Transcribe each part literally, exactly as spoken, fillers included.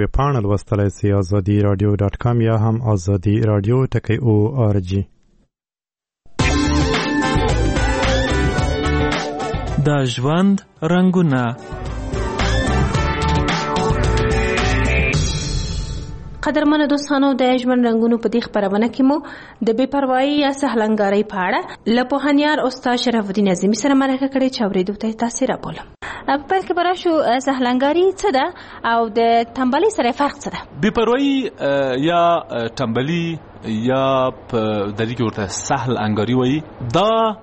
ویب پاڼه لوستلی سي ازادي رادیو ډاټ کام یا هم ازادي رادیو ټکی او آر جی. د ژوند رنګونه. قدرمنو دوستانو، د ژوند رنګونو په دې خبرونه کې مو د بې پروايي یا سهلنګارۍ په اړه له پوهنیار استاد شرف الدین عظیمي سره مرکه کړې چې اورېدو ته تاسې رابولم. په پیل کې به راشو، سهلنګاري څه ده او د تنبلۍ سره فرق څه ده؟ بې پروايي یا تنبلي یا په دری کې ورته سهل انګاري وایي، دا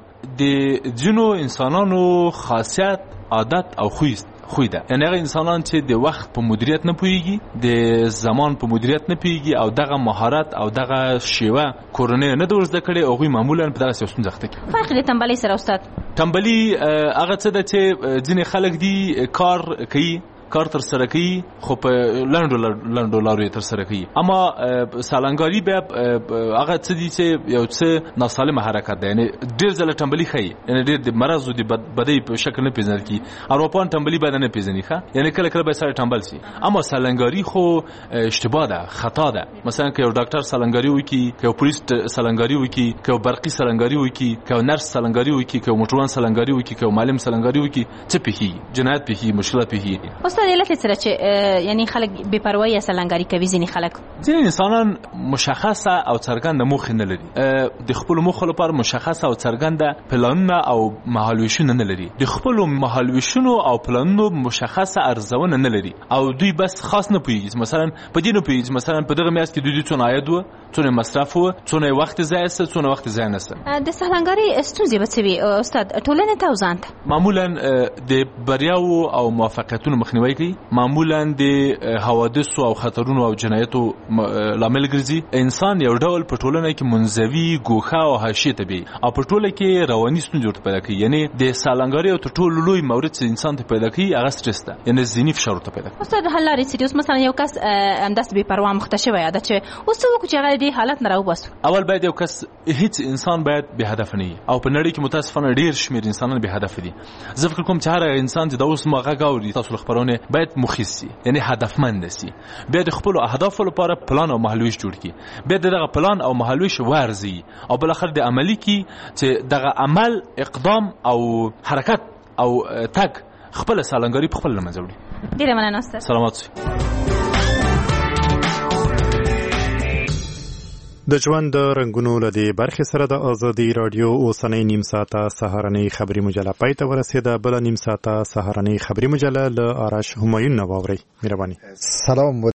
د ځینو انسانانو خاصیت، عادت او خوی خوی ده. یعنی هغه انسانان چې د وخت په مدیریت نه پوهیږي، د زمان په مدیریت نه پوهیږي او دغه مهارت او دغه شیوه کورنۍ نه د زده کړي، هغوی معمولا په دغه ستونزه اخته کوي. فرق د تنبلۍ سره استاد؟ تنبلي هغه څه ده چې ځینې خلک دي کار کوي، کار تر سره کوي خو په لنډو لنډو لارو تر سره کوي، اما سالنګاري بیا هغه څه دي چې یو څه ناسالمه حرکت ده. یعنی ډیر ځله تنبلي ښيي، یعنی ډیر د مرض او د بدۍ په شکل نه پیژندل کی. اروپان تنبلي باندې نه پیژني ښه، یعنی کله کله به سره تنبل شي، اما سالنګاري خو اشتباه ده، خطا ده. مثلا که یو ډاکټر سالنګاري وکي، که یو پولیس سالنګاري وکي، که یو برقي سالنګاري وکي، که یو نرس سالنګاري وکي، که یو موټروان سالنګاري وکي، که یو معلم سالنګاري وکي، څه پیږي؟ جنایت پیږي، مشکلات پیږي. استاد علت سره چې یعنی خلک بې پروايي یا سالنګاري کوي، ځینې خلک ځینې انسانان مشخصه او څرګنده موخه نه لري، د خپل موخه لپاره مشخصه او څرګنده پلانونه او مهالویشونه نه لري، د خپل مهالویشونو او پلانونو مشخصه ارزونه نه لري او دوی بس خاص نه پوهیږي. مثلا په دې نه پوهیږي مثلا په دغه میاشت کې دوی څونه عاید و، څونه مصرف و، څونه وخت ضایع سه، څونه وخت ضایع نه سه. د سالنګاري ستونزې به څه وي استاد ټولنې ته او ځان ته؟ معمولا د بریاو او موفقیتونو مخنیوي کوي، معمولا د حوادث او خطرونو او جنایتو لامل ګرځي. انسان یو ډول په ټولنه کې منزوي، ګوښه او حاشیه ته بي او په ټوله کې رواني ستونزې پیدا کوي. یعنی د سالنګاري او ټولو لوی مورد چې انسان ته پیدا کوي هغه سټرس ده، یعنی ذهني فشار ته پیدا کوي. استاد حل لري چې اوس مثلا یو کس همداس بې پروا مخته شوی عادت چې اوس څه وکړي چې هغه دې حالت نه راوباسو؟ اول باید یو کس، هیڅ انسان باید بې هدف نه وي او په نړۍ کې متاسفانه ډیر شمیر انسانان بې هدف دي. زه فکر کوم چې هر انسان چې دا اوس ما غږ اوري تاسو خبرونه باید مخیس سي، یعنی هدفمند سي، بیا د خپل اهداف لپاره پلان او مهالویش جوړ کړي، بیا دغه پلان او مهالویش ورزي او بل اخر د عملی کی چې دغه عمل، اقدام او حرکت او تک خپل سالنګاري په خپل لمنځه وړي. ډیره مننه استاد. سلامات. د ژوند رنګونو له دې برخې سره د ازادي رادیو اوسنۍ نیم ساعته سهارنۍ خبري مجله پای ته ورسېده. بله نیم ساعته سهارنۍ خبري مجله له آرش همایون نه واورئ. مهرباني. سلام